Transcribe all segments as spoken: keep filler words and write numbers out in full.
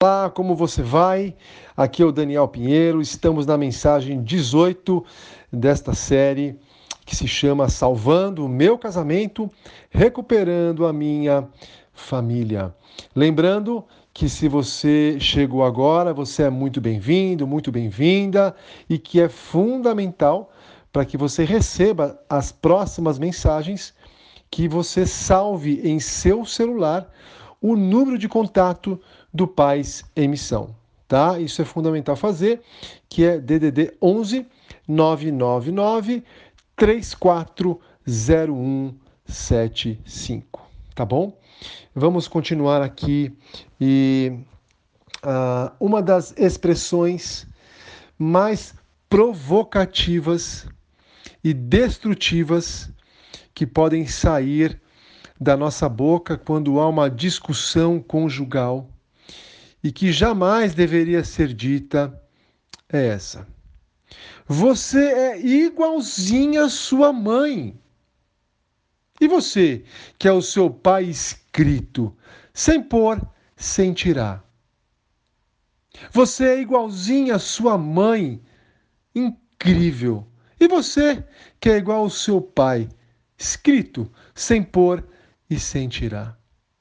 Olá, como você vai? Aqui é o Daniel Pinheiro, estamos na mensagem dezoito desta série que se chama Salvando o Meu Casamento, Recuperando a Minha Família. Lembrando que se você chegou agora, você é muito bem-vindo, muito bem-vinda e que é fundamental para que você receba as próximas mensagens que você salve em seu celular o número de contato do Pais em Missão, tá? Isso é fundamental fazer, que é D D D onze nove nove nove três quatro zero um sete cinco, tá bom? Vamos continuar aqui e uh, uma das expressões mais provocativas e destrutivas que podem sair da nossa boca quando há uma discussão conjugal e que jamais deveria ser dita é essa: você é igualzinha à sua mãe. E você, que é o seu pai escrito, sem pôr, sem tirar. Você é igualzinha à sua mãe. Incrível. E você, que é igual ao seu pai, escrito, sem pôr e sem tirar.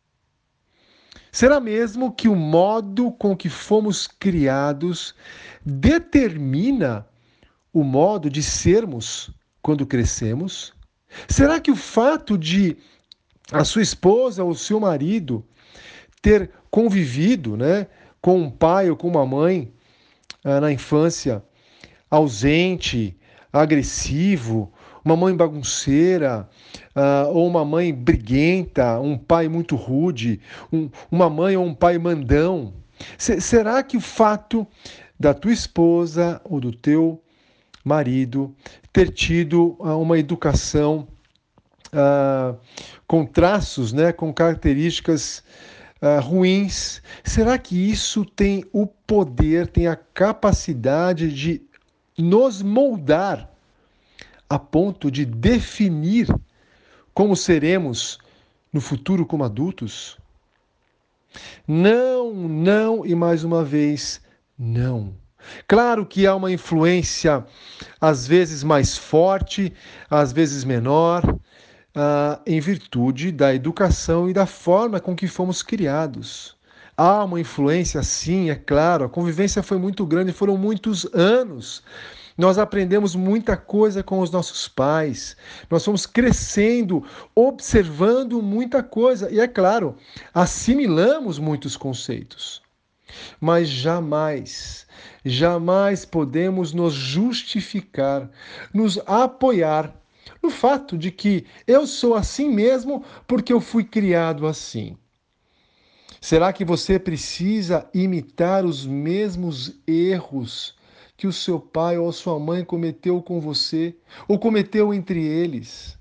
Será mesmo que o modo com que fomos criados determina o modo de sermos quando crescemos? Será que o fato de a sua esposa ou o seu marido ter convivido, né, com um pai ou com uma mãe ah, na infância ausente, agressivo, uma mãe bagunceira, uh, ou uma mãe briguenta, um pai muito rude, um, uma mãe ou um pai mandão? C- será que o fato da tua esposa ou do teu marido ter tido uh, uma educação uh, com traços, né, com características uh, ruins, será que isso tem o poder, tem a capacidade de nos moldar a ponto de definir como seremos no futuro como adultos? Não, não e mais uma vez, não. Claro que há uma influência, às vezes mais forte, às vezes menor, uh, em virtude da educação e da forma com que fomos criados. Há uma influência, sim, é claro. A convivência foi muito grande, foram muitos anos. Nós aprendemos muita coisa com os nossos pais. Nós fomos crescendo, observando muita coisa. E é claro, assimilamos muitos conceitos. Mas jamais, jamais podemos nos justificar, nos apoiar no fato de que eu sou assim mesmo porque eu fui criado assim. Será que você precisa imitar os mesmos erros que o seu pai ou a sua mãe cometeu com você, ou cometeu entre eles?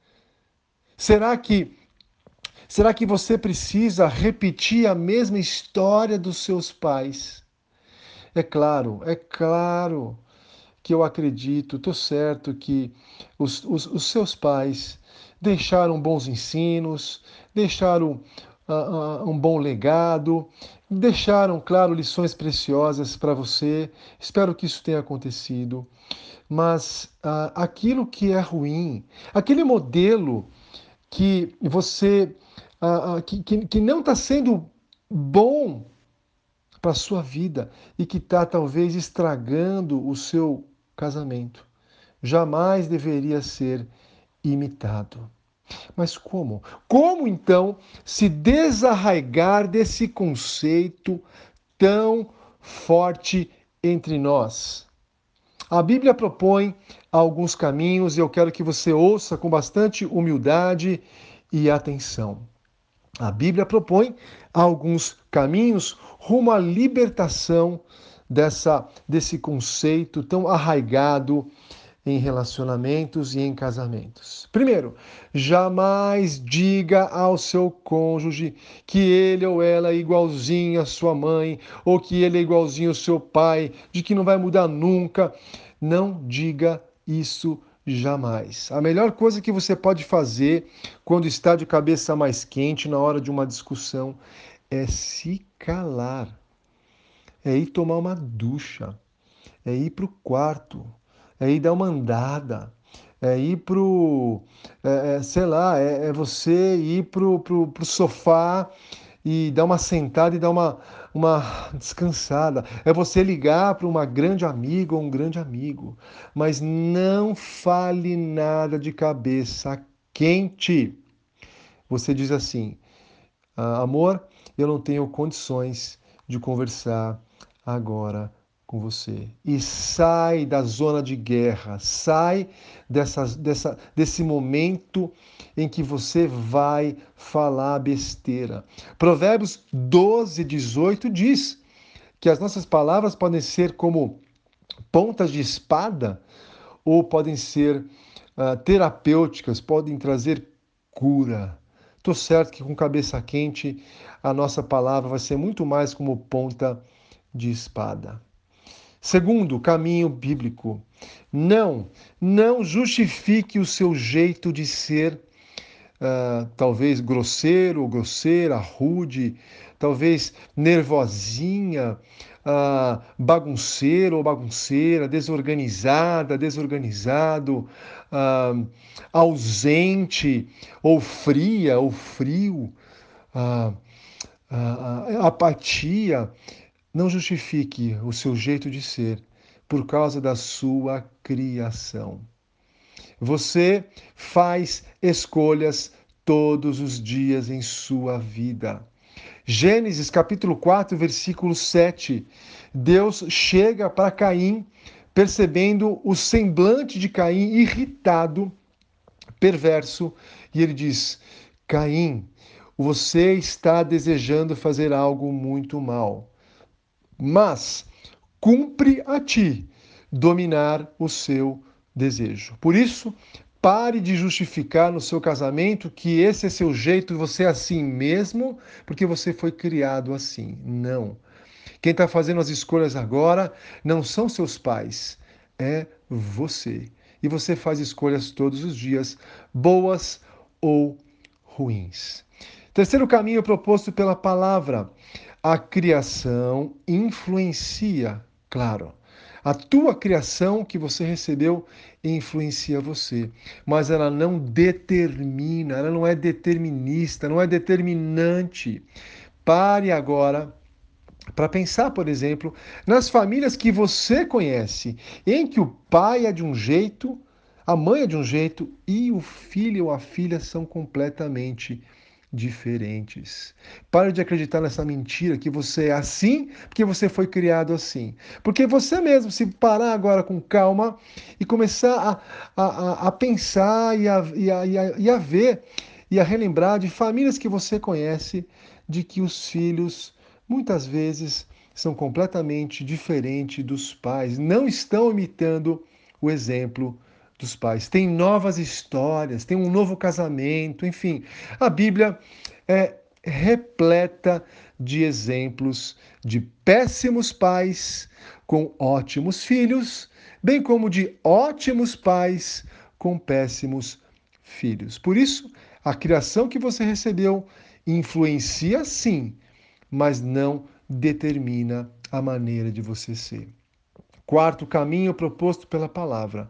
Será que será que você precisa repetir a mesma história dos seus pais? É claro, é claro que eu acredito, estou certo que os, os, os seus pais deixaram bons ensinos, deixaram uh, uh, um bom legado, deixaram, claro, lições preciosas para você. Espero que isso tenha acontecido. Mas uh, aquilo que é ruim, aquele modelo que você uh, uh, que, que, que não está sendo bom para a sua vida e que está talvez estragando o seu casamento, jamais deveria ser imitado. Mas como? Como então se desarraigar desse conceito tão forte entre nós? A Bíblia propõe alguns caminhos e eu quero que você ouça com bastante humildade e atenção. A Bíblia propõe alguns caminhos rumo à libertação dessa, desse conceito tão arraigado em relacionamentos e em casamentos. Primeiro, jamais diga ao seu cônjuge que ele ou ela é igualzinho à sua mãe, ou que ele é igualzinho ao seu pai, de que não vai mudar nunca. Não diga isso jamais. A melhor coisa que você pode fazer quando está de cabeça mais quente na hora de uma discussão é se calar. é ir tomar uma ducha, é ir para o quarto, é ir dar uma andada, é ir pro, é, é, sei lá, é, é você ir pro, pro, pro sofá e dar uma sentada e dar uma, uma descansada. É você ligar para uma grande amiga ou um grande amigo. Mas não fale nada de cabeça quente. Você diz assim: "Ah, amor, eu não tenho condições de conversar agora com você." E sai da zona de guerra, sai dessa, dessa, desse momento em que você vai falar besteira. Provérbios doze, dezoito diz que as nossas palavras podem ser como pontas de espada ou podem ser ah, terapêuticas, podem trazer cura. Estou certo que com cabeça quente a nossa palavra vai ser muito mais como ponta de espada. Segundo, caminho bíblico. Não, não justifique o seu jeito de ser, uh, talvez grosseiro ou grosseira, rude, talvez nervosinha, uh, bagunceiro ou bagunceira, desorganizada, desorganizado, uh, ausente ou fria ou frio, uh, uh, apatia. Não justifique o seu jeito de ser por causa da sua criação. Você faz escolhas todos os dias em sua vida. Gênesis capítulo quatro, versículo sete. Deus chega para Caim, percebendo o semblante de Caim irritado, perverso, e ele diz: Caim, você está desejando fazer algo muito mal, mas cumpre a ti dominar o seu desejo. Por isso, pare de justificar no seu casamento que esse é seu jeito, você é assim mesmo, porque você foi criado assim. Não. Quem está fazendo as escolhas agora não são seus pais, é você. E você faz escolhas todos os dias, boas ou ruins. Terceiro caminho proposto pela palavra: a criação influencia, claro. A tua criação que você recebeu influencia você, mas ela não determina, ela não é determinista, não é determinante. Pare agora para pensar, por exemplo, nas famílias que você conhece, em que o pai é de um jeito, a mãe é de um jeito e o filho ou a filha são completamente diferentes. Pare de acreditar nessa mentira que você é assim porque você foi criado assim. Porque você mesmo, se parar agora com calma e começar a, a, a pensar e a, e, a, e, a, e a ver e a relembrar de famílias que você conhece, de que os filhos muitas vezes são completamente diferentes dos pais, não estão imitando o exemplo dos pais. Tem novas histórias, tem um novo casamento, enfim. A Bíblia é repleta de exemplos de péssimos pais com ótimos filhos, bem como de ótimos pais com péssimos filhos. Por isso, a criação que você recebeu influencia sim, mas não determina a maneira de você ser. Quarto caminho proposto pela palavra.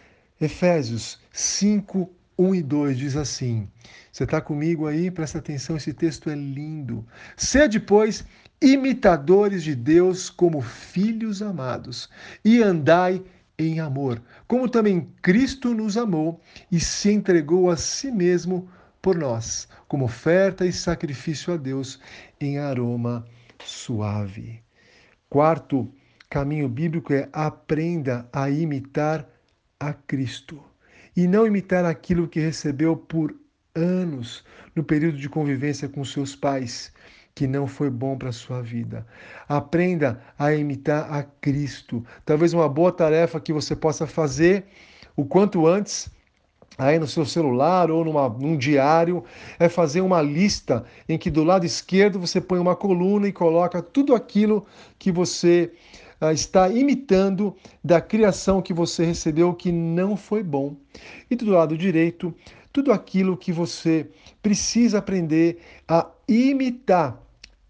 Efésios cinco, um e dois diz assim. Você está comigo aí? Presta atenção, esse texto é lindo. Sede, pois, imitadores de Deus como filhos amados, e andai em amor, como também Cristo nos amou e se entregou a si mesmo por nós, como oferta e sacrifício a Deus em aroma suave. Quarto caminho bíblico é aprenda a imitar a Cristo e não imitar aquilo que recebeu por anos no período de convivência com seus pais, que não foi bom para a sua vida. Aprenda a imitar a Cristo. Talvez uma boa tarefa que você possa fazer o quanto antes aí no seu celular ou numa, num diário, é fazer uma lista em que do lado esquerdo você põe uma coluna e coloca tudo aquilo que você ah, está imitando da criação que você recebeu que não foi bom. E do lado direito, tudo aquilo que você precisa aprender a imitar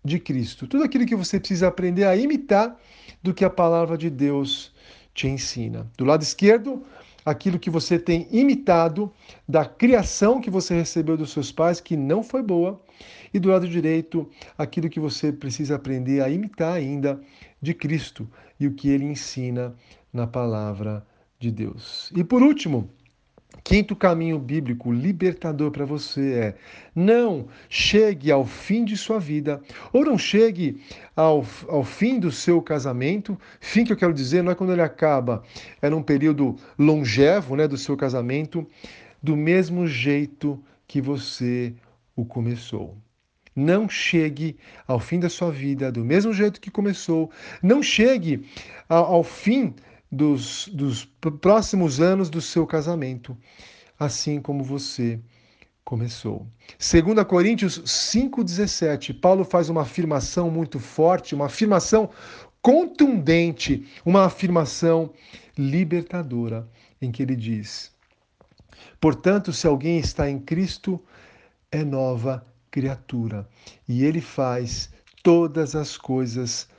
de Cristo. Tudo aquilo que você precisa aprender a imitar do que a palavra de Deus te ensina. Do lado esquerdo, aquilo que você tem imitado da criação que você recebeu dos seus pais, que não foi boa. E do lado direito, aquilo que você precisa aprender a imitar ainda de Cristo e o que ele ensina na palavra de Deus. E por último, quinto caminho bíblico libertador para você é: não chegue ao fim de sua vida, ou não chegue ao, ao fim do seu casamento. Fim que eu quero dizer não é quando ele acaba, é num período longevo, né, do seu casamento, do mesmo jeito que você o começou. Não chegue ao fim da sua vida do mesmo jeito que começou. Não chegue ao, ao fim dos, dos próximos anos do seu casamento, assim como você começou. Segunda Coríntios cinco dezessete, Paulo faz uma afirmação muito forte, uma afirmação contundente, uma afirmação libertadora, em que ele diz: portanto, se alguém está em Cristo, é nova criatura, e ele faz todas as coisas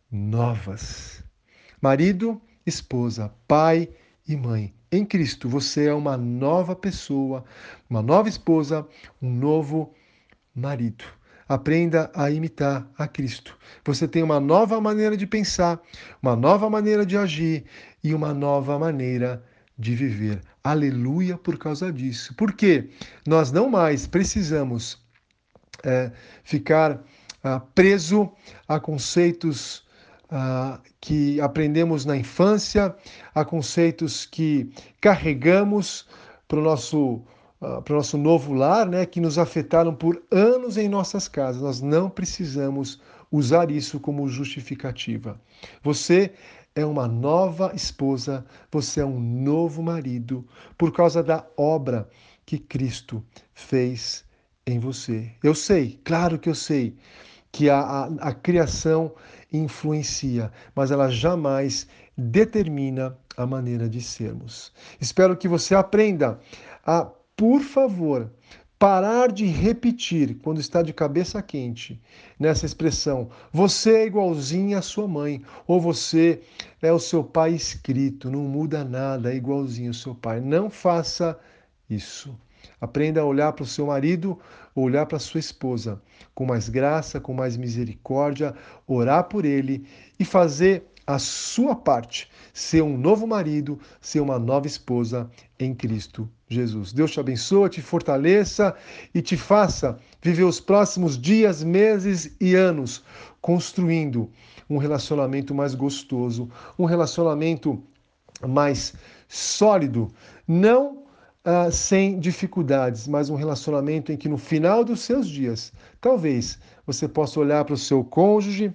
novas. Marido, esposa, pai e mãe, em Cristo você é uma nova pessoa, uma nova esposa, um novo marido. Aprenda a imitar a Cristo. Você tem uma nova maneira de pensar, uma nova maneira de agir e uma nova maneira de viver. Aleluia por causa disso. Porque nós não mais precisamos é, ficar ah, preso a conceitos ah, que aprendemos na infância, a conceitos que carregamos para o nosso Uh, para o nosso novo lar, né, que nos afetaram por anos em nossas casas. Nós não precisamos usar isso como justificativa. Você é uma nova esposa, você é um novo marido, por causa da obra que Cristo fez em você. Eu sei, claro que eu sei, que a, a, a criação influencia, mas ela jamais determina a maneira de sermos. Espero que você aprenda a, por favor, parar de repetir quando está de cabeça quente nessa expressão: você é igualzinho à sua mãe, ou você é o seu pai escrito, não muda nada, é igualzinho ao seu pai. Não faça isso. Aprenda a olhar para o seu marido, olhar para a sua esposa com mais graça, com mais misericórdia, orar por ele e fazer a sua parte, ser um novo marido, ser uma nova esposa em Cristo Jesus. Deus te abençoe, te fortaleça e te faça viver os próximos dias, meses e anos construindo um relacionamento mais gostoso, um relacionamento mais sólido, não uh, sem dificuldades, mas um relacionamento em que no final dos seus dias, talvez você possa olhar para o seu cônjuge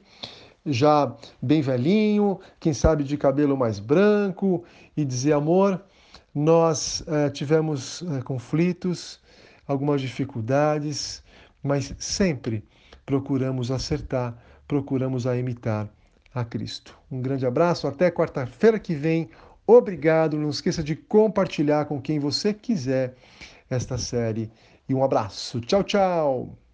já bem velhinho, quem sabe de cabelo mais branco, e dizer: amor, nós eh, tivemos eh, conflitos, algumas dificuldades, mas sempre procuramos acertar, procuramos a imitar a Cristo. Um grande abraço, até quarta-feira que vem. Obrigado, não esqueça de compartilhar com quem você quiser esta série. E um abraço. Tchau, tchau!